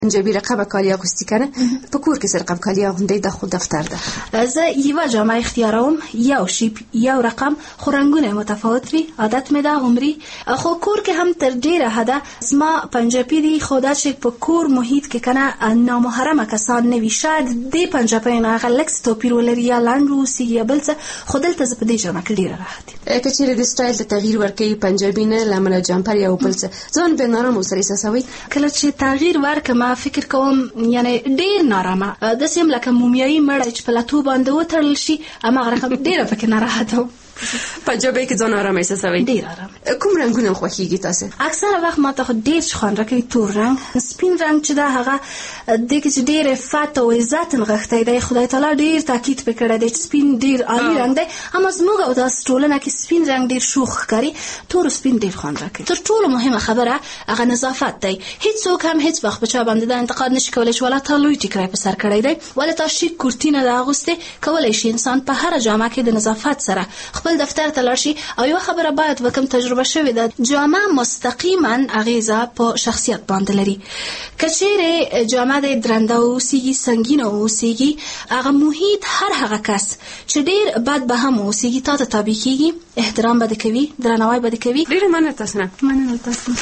پنجابی رقم کالي اغوستي کنه په کور کې رقم کالي اغوندي د خود دفتر ده. زه یو جامه اختیاروم، یو شیپ یو رقم، خو رنگونه متفاوت وي، عادت مې ده عمري. خو کور کې هم تر ډیره حده زما پنجابی دی، خو دا چې په کور محیط کې کنه نامحرمه کسان نه وي، شاید دې پنجابی نه غلکس توپیر ولري یا لاندې اوسي یا بل څه، خو دلته زه په دې جامه کې ډیره راحت یم. که چیرې د سټایل ته تغییر ورکوي پنجابی نه لمنه جمپر یا بل څه ځان به نارامه وسره احساسوي؟ کله چې تغییر ورکم فکر کوم یعنی ډیر نارامه داسې هم لکه مومیایي مړی چې په لتو باندې وتړل شي، هماغه رقم ډیره پکې ناراحته وم. پنجابی کې ځان آرام احساسوي؟ ډیر آرام. کوم رنگونه خوښیږي تاسو؟ اکثره وخت ما ته ډیر خوند راکوي تور رنگ، سپین رنگ چې دا هغه د کې ډیر فات او عزت نغښتې دی، خدای تعالی ډیر تاکید وکړی دی چې سپین ډیر عالی رنگ دی. اما زموږ او تاسو ټولنه کې سپین رنگ ډیر شوخ ښکاري، تور سپین ډیر خوند راکوي. تر ټولو مهمه خبره هغه نظافت دی. هیڅوک هم هیڅ وخت بچا باندې دا انتقاد نشي کولای چې ولا تا لوی ټیکرای په سر کړی دی ولا تا شي کورتینه د اغوسته. کولای شي انسان په هر جامه کې د نظافت سره خپل دفتر ته لاړ شي. او یو خبره باید وکم تجربه شوې ده، جامه مستقیما اغیزه په شخصیت باندې لري. کچېره جامه د درنده اوسېږي، سنگین اوسېږي، هغه محیط هر هغه کس چې ډیر بد به هم اوسېږي تا ته تابع کېږي، احترام به دې کوي، درناوی به دې کوي. ډیره مننه تاسو نه. مننه تاسو.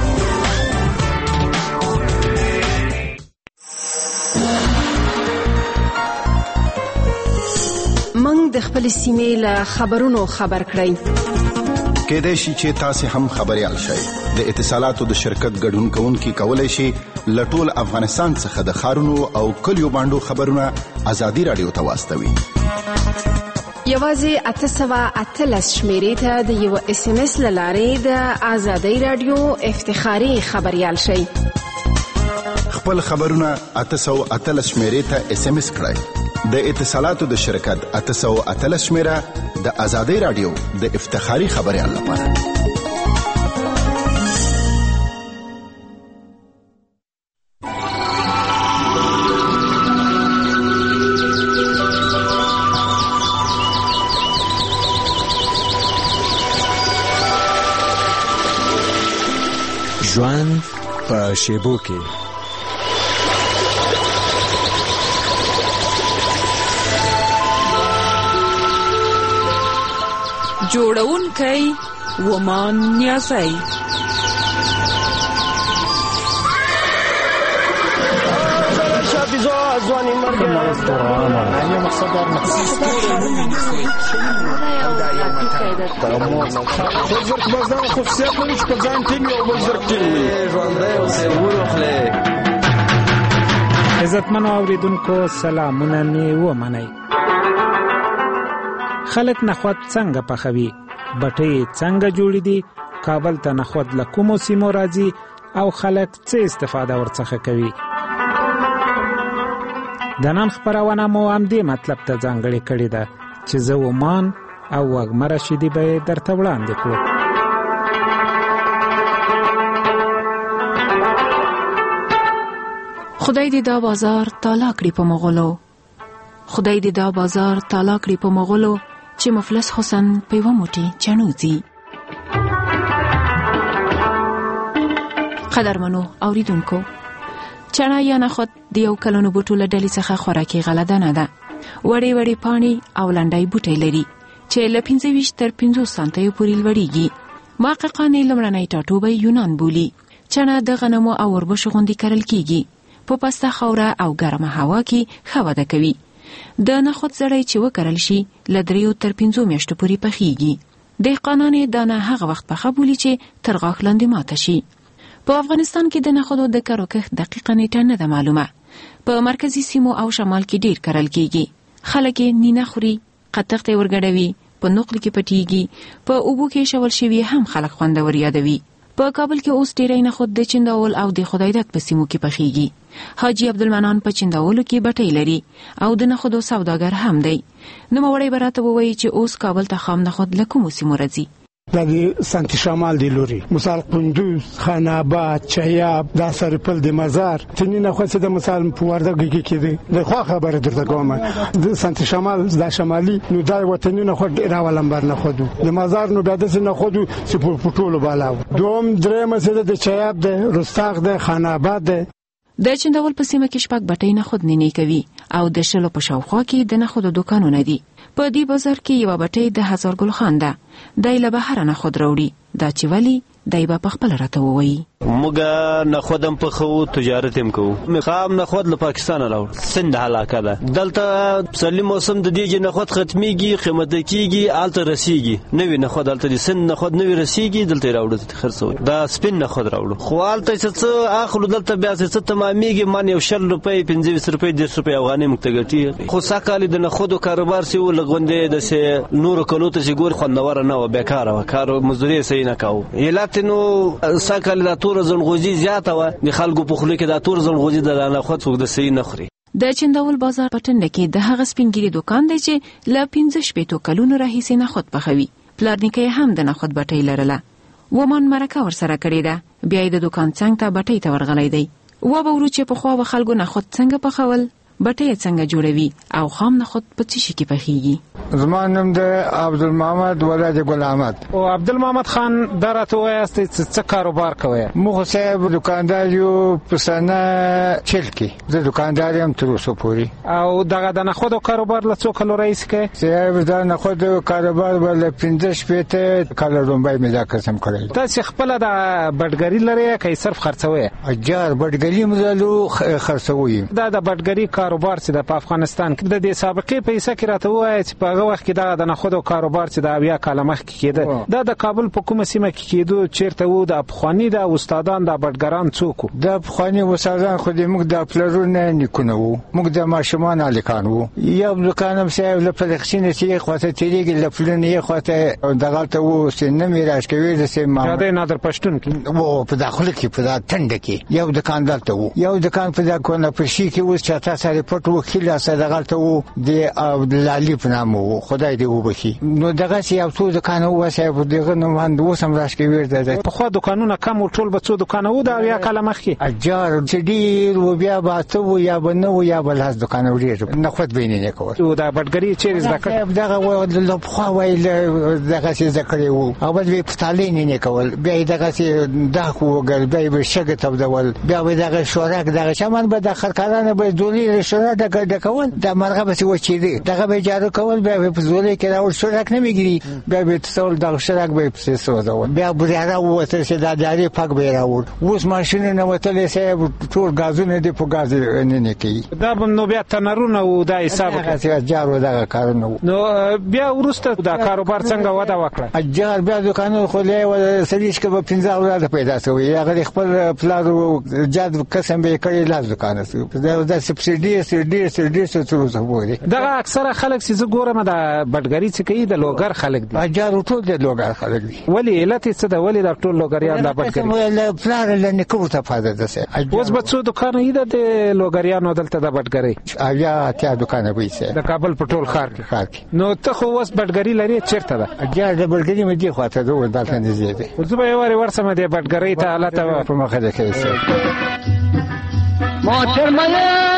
موږ د خپل سیمې له خبرونو خبر کړئ. کېدای شي چې تاسو هم خبريال شئ. د اتصالاتو د شرکت ګډون کوونکي کولای شي لټول افغانستان څخه د خارونو او کلیو باندې خبرونه ازادي رادیو ته واستوي. یوازې 813 شمیرې ته د یو اس ام اس لاره د ازادي رادیو افتخاري خبريال شئ. خپل خبرونه 813 شمیرې ته اس ام اس کړئ. د اتصالاتو د شرکت 813 شمیره د ازادي رادیو د افتخاري خبريال لپاره. ژوند په شیبو کې جوړونکی ومان نیازی. عزتمنو اوریدونکو سلامونه می ومنئ. خلک نخود څنګه پخوي، بټي څنګه جوړې دي، کابل ته نخود له کومو سیمو راځي او خلک څه استفاده ورڅخه کوي. د نن خبرونه مو هم دې مطلب ته ځانګړې کړې ده چې زه ومان او وږمه رشیدي به درته وړاندې کړو. خدای دې دا بازار تالا کړي په مغولو، خدای دې دا بازار تالا کړي په مغولو چې مفلس حسن په یوه موټي چنوځي. قدرمنو اوریدونکو، چنا یا نخود د یو کلونو بوټو له ډلې څخه خوراکي غله نه ده. وړې وړې پاڼې او لنډای بوټي لري چې له 25 تر 50 سانتیو پورې لوړیږي. محققان یې لومړنی ټاټوبی یونان بولي. چنا د غنمو او وربشو غوندې کرل کیږي. په پسته خاوره او ګرمه هوا کې ښه وده کوي. د نخود زړی چې وکرل شي له 3 تر 5 میاشتو پورې پخیږي. دهقانان یې دانه هغه وخت پخه بولي چې تر غاښ لاندې ماته شي. په افغانستان کې د نخودو د کرو کښت دقیقه نیټه نه ده معلومه. په مرکزی سیمو او شمال کې ډیر کرل کیږي. خلک یې نینه خوري، قطغ ته ورګډوي، په نقل کې پټیږي، په اوبو کې شول شوی هم خلک خوندور یادوي. په کابل کې اوس ډیرې نخود د چنداول او د خدایداد په سیمو کې پخیږي. حاجی عبدالمنان په چنداولو کې بټۍ لري او د نخودو سوداګر هم دی. نو مړی براته وایي چې اوس کابل ته خام نخود له کومو سیمو راځي. دا د سنت شمال دی لوري، مثال قندوز، خان آباد، چیاب، دا سرپل د مزار تنینه خو څه د مثال په وردګ کې دی. د خو خبره درته کوم د سنت شمال د شمالي نو دا وطنونه خو راولمبر نه خودو د مزار نو بیا د نه خودو چې په ټولو بالا دوم درېمه څه د چیاب د رستاق د خان آباد د د چندول په سیمه کې شپږ بټۍ نخود نینې کوي او د شلو په شاوخوا کې د نخودو دوکانونه دي. په دې بازار کې یوه بټۍ د هزار ګل خان ده. دی له بهره نخود راوړي. دا چې ولې دی به پخپله راته ووایي. موږ نخود هم پخوو، تجارت هم کوو. خام نخود له پاکستانه راوړو، سند علاقه ده. دلته پسرلي موسم د دې چې نخود ختمیږي، قیمته کیږي، هلته رسیږي. نوي نخود هلته د سند نخود نوي رسیږي، دلته یې راوړو خرڅوي. دا سپین نخود راوړو. خو هلته څه اخلو، دلته بیا څه تمامېږي. من یو 20 روپۍ 25 روپۍ 10 روپۍ افغانۍ موږ ته ګټي. خو سږکال د نخودو کاروبار چې و لږ داسې نورو کلو ته چې ګورې خوندوره نه وه، بیکاره وه. کار مزدوري یې صحیح نه کوو. علت نو سږکال دا تور زنغوزي زیاته وه. د خلکو په خولو کې دا تور زنغوزي د نخود څوک د صحیح نه خوري. د چندول بازار په ټنډه کې د هغه سپینګیري دوکان دی چې له 15 کلونو راهیسې نخود پخوي. پلار نیکه یې هم د نخود بټۍ لرله. ومان مرکه ورسره کړې ده. بیا یې د دوکان څنګ ته بټۍ ته ورغلی دی. وبورو چې پخوا به خلکو نخود څنګه پخول، بټۍ څنګه جوړوي او خام نخود په څه شي کې پخیږي. زما نوم د عبدالمحمد ولد ګل احمد. او عبدالمحمد خان دا راته وایاست چې څه کاروبار کوئ؟ موږ صاحب دکاندار یو په سنه 40 کې. زه دکاندار یم تر اوسه پورې. او دغه د نخودو کاروبار له څو کلو راهیسې کوئ؟ صاحب دا نخودو کاروبار به له 15 کاله لومړی مې دا قسم کړی. تاسې خپله د بټګري لرئ که صرف خرڅوئ؟ اجار بټګري مو لرو، خرڅوو. دا د بټګري کاروبار چې د په افغانستان کې د دې سابقې په حصه کې راته ووایه چې په هغه وخت کې دغه د نخودو کاروبار چې د 80 کاله مخکې کېده، دا د کابل په کومه سیمه کې کېدو، چیرته و؟ د پخواني د استادان د بټګران څوک وو؟ د پخواني استادان خو موږ د پلرونه نیکونه وو، موږ د ماشومان الکان وو. یو دوکان هم صاحب له پلخشینه چې خواته تیریږي، له پلونه یې خواته دغلته وو چې نه میراث کوي د سیمه دا د نادر پښتون کې وو. په داخله کې په دا ټنډه کې یو دوکان دلته وو. یو دوکان په دا کونه پشي کې و چې تاسو سره پټ وکیل اسه دغلته وو، د لالي په نام وو. خدای دې وبخي. نو دغه چې یو څو دوکان وو صاحب، دغه نو باندې وسم راش کې ورته. په خو دوکانونه کم ټول به څو دوکان وو د 80 کاله مخکې؟ اجار چې ډیر و بیا به ته و یا به نه و یا به لاس دوکان ورې نخود بینې نه کول. او د بټګري چیرې زده کړ؟ دغه و د خو وایل دغه چې زده کړی وو. او به په تعلیم نه کول. بیا دغه چې دغه وګل بیا به شګه تبدول. بیا به دغه شورک دغه شمن به د خرکارانه به دولی شورک دغه کول. د مرغه به و چې دغه به جارو کول. بیا په زولې کې راول شورک نه میګري. بیا به تسول دغه شورک به په سوزول. بیا بریاره وته چې د جاري پاک به راول. اوس ماشين نه وتلې سه ټول غازونه دی په غاز نه کوي. دا به نو بیا تنرونه و د حساب کې جارو دغه کارونه. نو بیا ورسته دا کاروبار څنګه وده وکړه؟ اجار بیا دکانونه خولې و سړي چې په 15 اولاد پیدا شوی. هغه خپل پلار جاد قسم به کړی لاس دکان سره. دا سبسيډي سړي څه وځي. دا اکثره خلک چې زه ګورم د بټګري چې کوي د لوګر خلک دي. اجار ټول د لوګر خلک دي. ولی علت څه ده؟ ولی د ټول لوګریان د بټګري پلار لنه کوم ته فائدہ ده. اوس به څو دکان یې د لوګریانو دلته د بټګري؟ بیا ته دکان به سه د کابل په ټول ښار کې. نو ته خو اوس بټګري لري چیرته ده؟ اجار د بټګري مې دی خواته ده ولدار نه زیاده. زه به یواري ورسمه د بټګري ته حالت په مخه ده کې. محترمه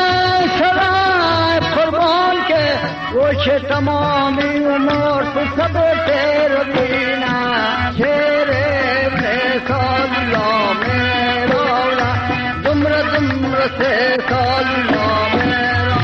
سلام قربان که وہ چه تمامی عمر تو سب تیر بینا شیرے سے سالا میرا دمر سے سالا میرا.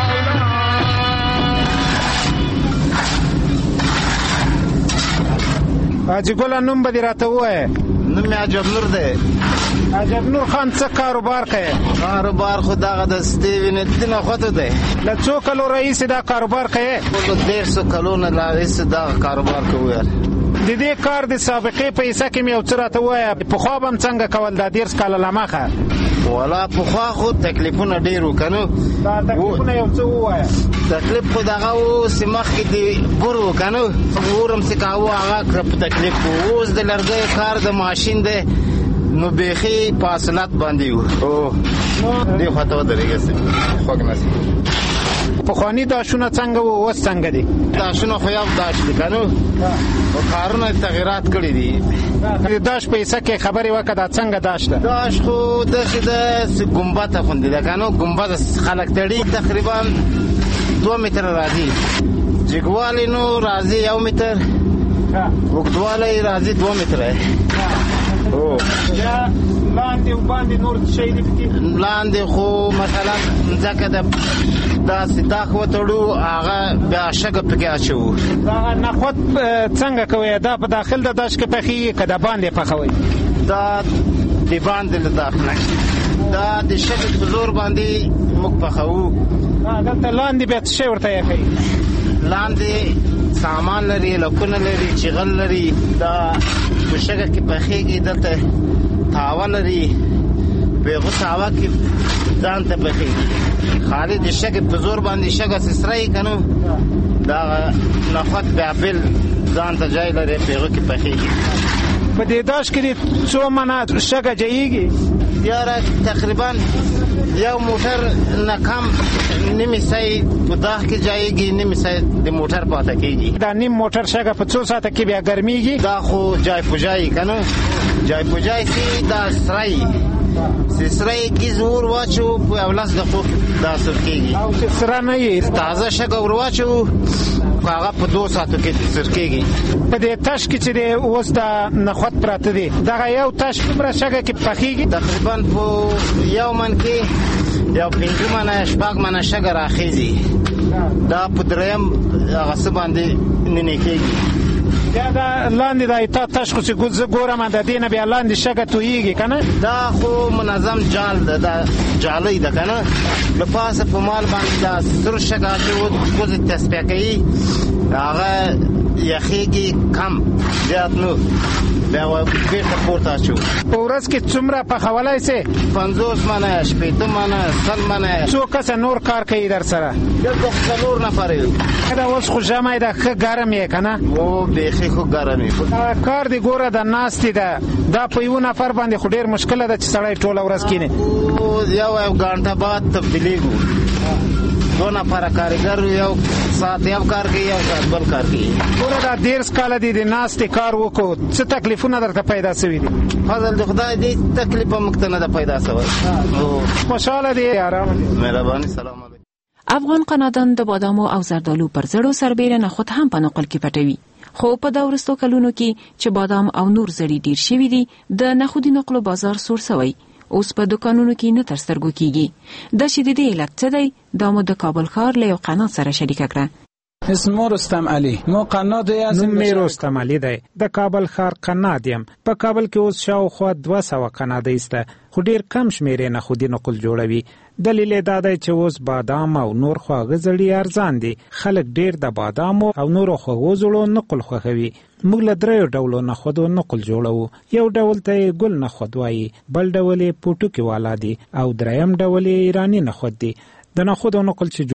حاجی ګل نوم به دې راته ووایه؟ نوم مې عجب نور دی. عجب نور خان څه کاروبار کوي؟ کاروبار خو دغه د ستیوینې د نخودو دی. له څو کلو راهیسې دا کاروبار کوي؟ 150 کلونه راهیسې دا کاروبار کوي. د دې کار د سابقې په حصه کې مې یو څه راته ووایه. پخوا به هم څنګه کول دا 10 کاله له مخه؟ والا پخوا خو تکلیفونه ډېر وو که نه؟ دا تکلیفونه یو څه ووایه. تکلیف خو دغه و چې مخکې د بور و که نه؟ اور هم چې کاوه هغه په تکلیف و. اوس د لرګیو کار د ماشین دی نو بیخي په اصلات باندې وو. دې خواته ودرېږه خوږ نسي. پخواني داشونه څنګه وو اوس څنګه دي؟ داشونه خو یو داش دي که نه؟ او کارونه تغیرات کړي دي. د داش په حصه کې خبرې وکړه دا څنګه داش ده؟ داش خو داسې ده ګمبته غوندې ده که نه؟ ګمبده خلک تړي. تقریبا 2 متره راځي. جګوالی نو راځي 1 متر، اوږدوالی راځي 2 متره. لاندې باندې نور شي دي لاندې خو مثلا ځکه دا سیداخ وتړو هغه بیا شګه پکې اچو دا نخود څنګه کوي دا په داخل د داش کې پخې کده باندې پخوي دا دی باندې له داخله دا د شګه په زور باندې موږ پخو دلته لاندې بیا څه ورته یې کوي لاندې سامان لري لکونه لري چغل لري دا په شګه کې پخېږي دلته تاوه لري په غوساوه کې ځان ته پخېږي خالي د شګه په زور باندې شګه سسرای کنو دا نخود بیا بل ځان ته ځای لري په هغه کې پخېږي په دې داش کې څو منه شګه جایږي یاره تقریبا یو موټر نه کم نیمه سای په داخ کې جایږي نیمه سای د موټر پاتې کېږي دا نیم موټر شګه په څو ساعته کې بیا ګرميږي دا خو جای پوجای کنه جای پوجای سي دا سرای سسرای کی زور واچو په اولس دقیقو دا سرکېږي او سره نه یې تازه شګه ور واچو هغه په 2 ساعتو کې سرکېږي په دې تاش کې چې اوس دا نخود پراته دي دا یو تاش کومره شګه کې پخېږي تقریبا په یو من کې یو 5 منه شپږ منه شګه راخېږي دا په دریم هغه څه باندې نه کېږي دا لاندې دا تاش خو چې ګورم د دې نه بیا لاندې شګه تویږي کنه دا خو منظم جال ده دا جالۍ ده کنه په پاسه په مال باندې دا سر شګه چې کوزه تسبیح کوي هغه یخېږي کم زیات نو بیا بیرته پورته اچو په ورځ کې څومره پخولای سي 50 منه 60 منه 100 منه څو کس نور کار کوي در سره دغه څلور نفر یو دا اوس خو جامه ده ښه ګرم یې کنه او بیخي خو ګرم یې کار دی ګوره د ناستې ده دا په یو نفر باندې خو ډیر مشکل ده چې سړی ټوله ورځ کینه یو غنټه بعد تبدیلیږي 2 نفر کارګر یو ساعت یو کار کوي یو ساعت بل کار کوي ګوره دا 10 کال دي د ناستې کار وکړو څه تکلیفونه درته پیدا شوي دي فضل د خدای دې تکلیف مکته نه پیدا شوی خوشاله دي آرام مهرباني سلام علیکم افغان قنادان د بادامو او زردالو پر زړو سربېره نخود هم په نقل کې پټوي خو په دا وروستو کلونو کې چې بادام او نور زړي ډیر شوي دي د نخودي نقلو بازار سور سوی اوس په دکانونو کې نه تر سترګو کېږي د شدیدې علت څه دی دا مو د کابل ښار له یو قنات سره شریکه کړه اسم رستم علي مو قنات نوم مې رستم علي دی د کابل ښار قنات یم په کابل کې اوس شاوخوا 200 قنادې سته خو ډیر کم شمیرې نخودي نقل جوړوي دلیل دا دی چې اوس بادام او نور خواږه زړي ارزان دي خلک ډیر د بادام او نور خواږه زړو نقل خوښوي موږ له 3 ډولو نخودو نقل جوړو یو ډول ته ګل نخود وایي بل ډول پوټوکي والا دي او دریم ډول ایرانی نخود دي د نخودو نقل چې